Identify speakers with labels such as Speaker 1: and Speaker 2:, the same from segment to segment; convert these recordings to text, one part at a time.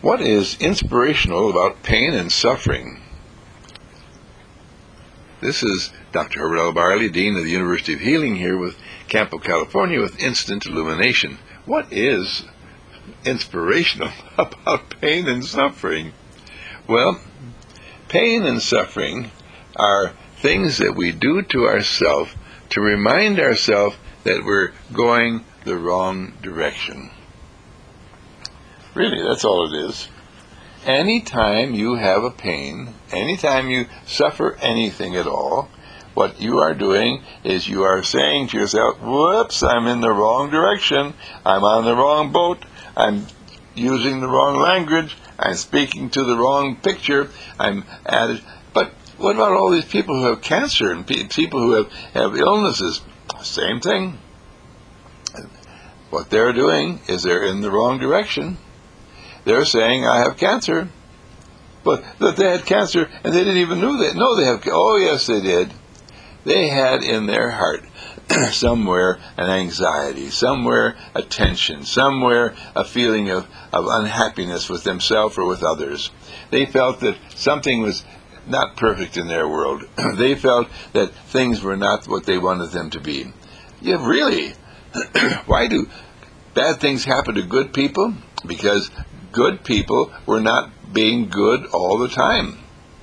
Speaker 1: What is inspirational about pain and suffering? This is Dr. Herbert L. Barley, Dean of the University of Healing, here with Campo, California, with Instant Illumination. What is inspirational about pain and suffering? Well, pain and suffering are things that we do to ourselves to remind ourselves that we're going the wrong direction. Really, that's all it is. Anytime you have a pain, anytime you suffer anything at all, what you are doing is you are saying to yourself, whoops, I'm in the wrong direction, I'm on the wrong boat, I'm using the wrong language, I'm speaking to the wrong picture, I'm at it. But what about all these people who have cancer and people who have illnesses? Same thing. What they're doing is they're in the wrong direction. They're saying, I have cancer. But that they had cancer and they didn't even know they have. Oh, yes, they did. They had in their heart somewhere an anxiety, somewhere a tension, somewhere a feeling of unhappiness with themselves or with others. They felt that something was not perfect in their world. They felt that things were not what they wanted them to be. Yeah, really? Why do bad things happen to good people? Because good people were not being good all the time.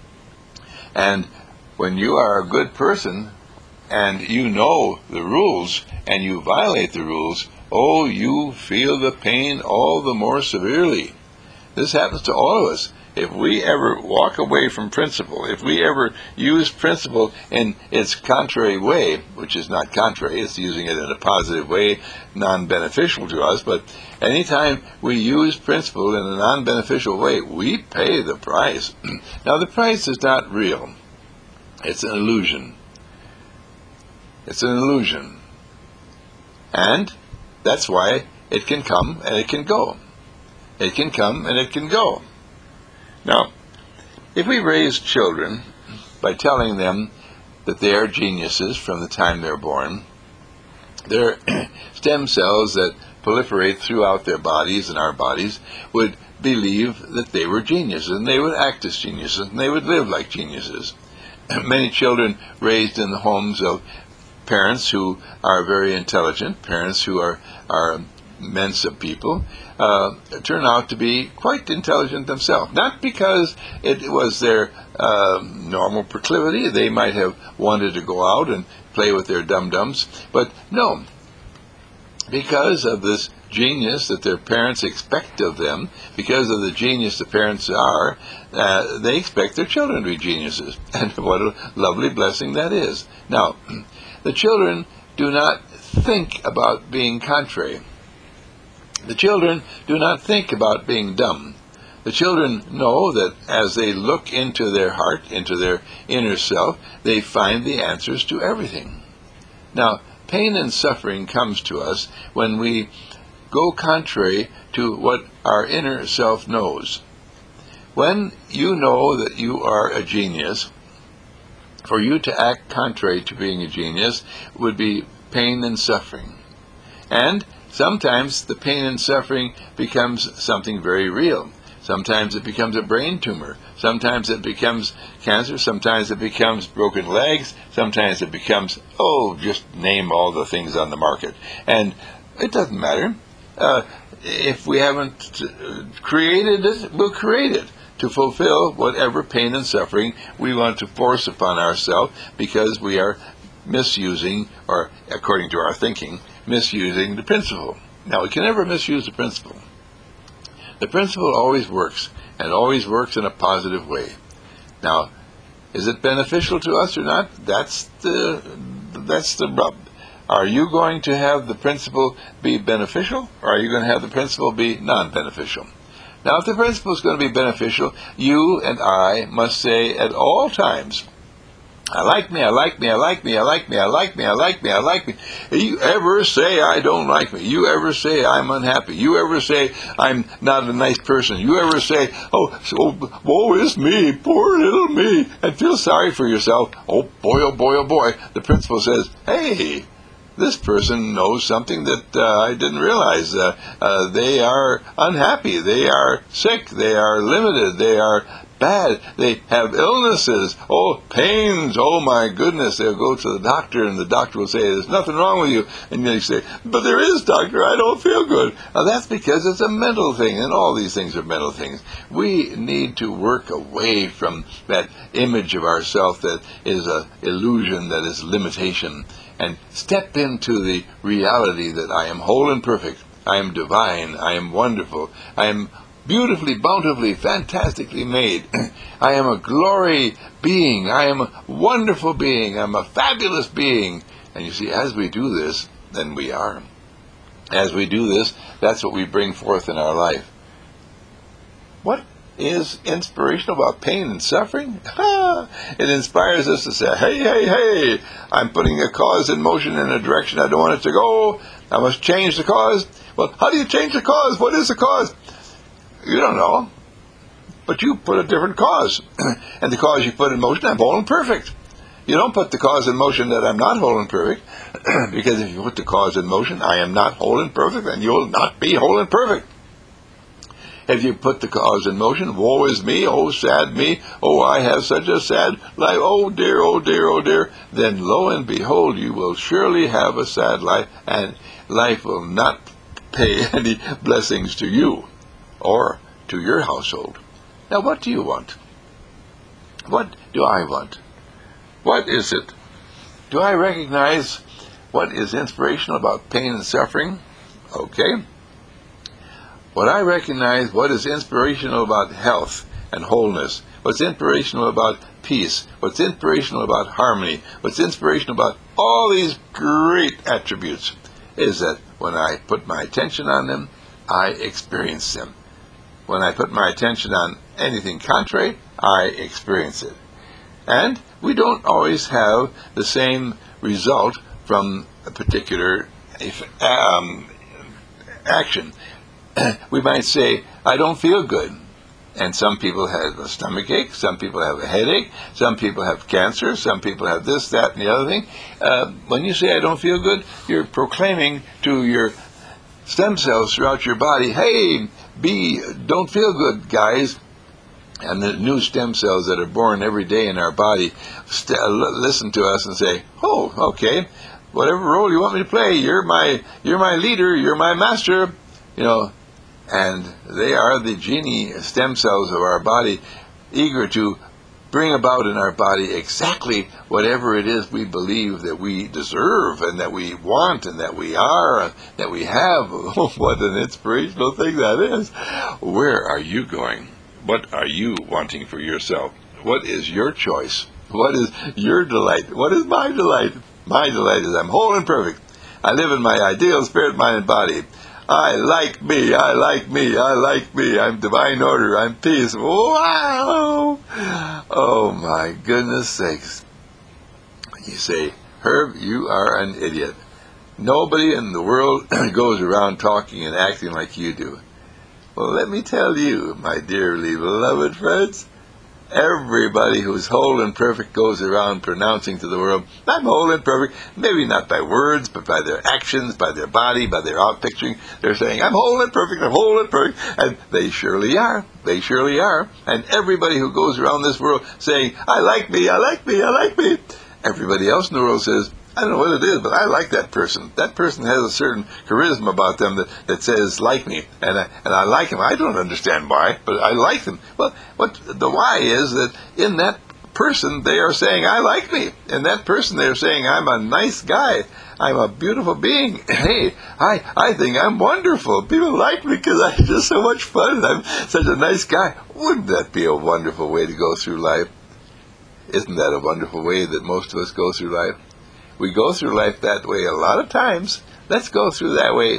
Speaker 1: And when you are a good person and you know the rules and you violate the rules, oh, you feel the pain all the more severely. This happens to all of us. If we ever walk away from principle, if we ever use principle in its contrary way, which is not contrary, it's using it in a positive way, non-beneficial to us, but anytime we use principle in a non-beneficial way, we pay the price. Now, the price is not real. It's an illusion. It's an illusion. And that's why it can come and it can go. It can come and it can go. Now, if we raise children by telling them that they are geniuses from the time they're born, their stem cells that proliferate throughout their bodies and our bodies would believe that they were geniuses, and they would act as geniuses, and they would live like geniuses. Many children raised in the homes of parents who are very intelligent, parents who are Mensa people, turn out to be quite intelligent themselves. Not because it was their normal proclivity. They might have wanted to go out and play with their dum-dums, but no, because of this genius that their parents expect of them, because of the genius the parents are, they expect their children to be geniuses. And what a lovely blessing that is. Now, the children do not think about being contrary. The children do not think about being dumb. The children know that as they look into their heart, into their inner self, they find the answers to everything. Now, pain and suffering comes to us when we go contrary to what our inner self knows. When you know that you are a genius, for you to act contrary to being a genius would be pain and suffering. And sometimes the pain and suffering becomes something very real. Sometimes it becomes a brain tumor. Sometimes it becomes cancer. Sometimes it becomes broken legs. Sometimes it becomes, just name all the things on the market. And it doesn't matter. If we haven't created it, we'll create it to fulfill whatever pain and suffering we want to force upon ourselves because we are misusing, or according to our thinking, misusing the principle. Now, we can never misuse the principle. The principle always works, and always works in a positive way. Now, is it beneficial to us or not? That's the rub. Are you going to have the principle be beneficial, or are you going to have the principle be non-beneficial? Now, if the principle is going to be beneficial, you and I must say at all times, I like me, I like me, I like me, I like me, I like me, I like me, I like me. You ever say I don't like me? You ever say I'm unhappy? You ever say I'm not a nice person? You ever say, woe is me, poor little me, and feel sorry for yourself? Oh boy, oh boy, oh boy. The principle says, hey, this person knows something that I didn't realize. They are unhappy. They are sick. They are limited. They are bad. They have illnesses. Oh, pains. Oh, my goodness. They'll go to the doctor, and the doctor will say, there's nothing wrong with you. And they say, but there is, doctor. I don't feel good. Now, that's because it's a mental thing, and all these things are mental things. We need to work away from that image of ourselves that is an illusion, that is limitation, and step into the reality that I am whole and perfect. I am divine. I am wonderful. I am beautifully, bountifully, fantastically made. I am a glory being. I am a wonderful being. I'm a fabulous being. And you see, as we do this, then we are. As we do this, that's what we bring forth in our life. What is inspirational about pain and suffering? It inspires us to say, hey, I'm putting a cause in motion in a direction I don't want it to go. I must change the cause. Well, how do you change the cause? What is the cause? You don't know, but you put a different cause. And the cause you put in motion, I'm whole and perfect. You don't put the cause in motion that I'm not whole and perfect, because if you put the cause in motion, I am not whole and perfect, then you will not be whole and perfect. If you put the cause in motion, woe is me, oh sad me, oh I have such a sad life, oh dear, oh dear, oh dear, then lo and behold, you will surely have a sad life, and life will not pay any blessings to you or to your household. Now, what do you want? What do I want? What is it? Do I recognize what is inspirational about pain and suffering? Okay. What I recognize, what is inspirational about health and wholeness, what's inspirational about peace, what's inspirational about harmony, what's inspirational about all these great attributes, is that when I put my attention on them, I experience them. When I put my attention on anything contrary, I experience it. And we don't always have the same result from a particular action. We might say, I don't feel good. And some people have a stomach ache, some people have a headache, some people have cancer, some people have this, that, and the other thing. When you say I don't feel good, you're proclaiming to your stem cells throughout your body, hey, don't feel good, guys. And the new stem cells that are born every day in our body listen to us and say, oh, okay, whatever role you want me to play, you're my leader, you're my master, and they are the genie stem cells of our body, eager to bring about in our body exactly whatever it is we believe that we deserve and that we want and that we are and that we have. What an inspirational thing that is. Where are you going? What are you wanting for yourself? What is your choice? What is your delight? What is my delight? My delight is I'm whole and perfect. I live in my ideal spirit, mind, and body. I like me, I like me, I like me. I'm divine order, I'm peace. Wow! Oh my goodness sakes. You say, Herb, you are an idiot. Nobody in the world goes around talking and acting like you do. Well, let me tell you, my dearly beloved friends, everybody who's whole and perfect goes around pronouncing to the world, I'm whole and perfect. Maybe not by words, but by their actions, by their body, by their out-picturing. They're saying, I'm whole and perfect, I'm whole and perfect. And they surely are. They surely are. And everybody who goes around this world saying, I like me, I like me, I like me. Everybody else in the world says, I don't know what it is, but I like that person. That person has a certain charisma about them that says, like me, and I like him. I don't understand why, but I like them. Well, what the why is that in that person they are saying, I like me. In that person they are saying, I'm a nice guy. I'm a beautiful being. Hey, I think I'm wonderful. People like me because I'm just so much fun and I'm such a nice guy. Wouldn't that be a wonderful way to go through life? Isn't that a wonderful way that most of us go through life? We go through life that way a lot of times. Let's go through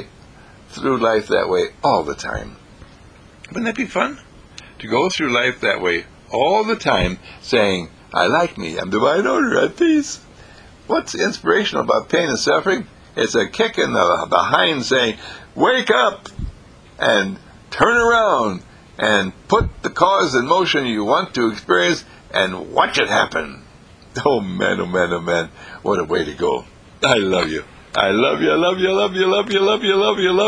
Speaker 1: life that way all the time. Wouldn't that be fun? To go through life that way all the time, saying, I like me, I'm divine order, I'm peace. What's inspirational about pain and suffering? It's a kick in the behind saying, wake up and turn around and put the cause in motion you want to experience and watch it happen. Oh man, oh man, oh man. What a way to go. I love you. I love you, I love you, I love you, I love you, I love you, I love you, I love you.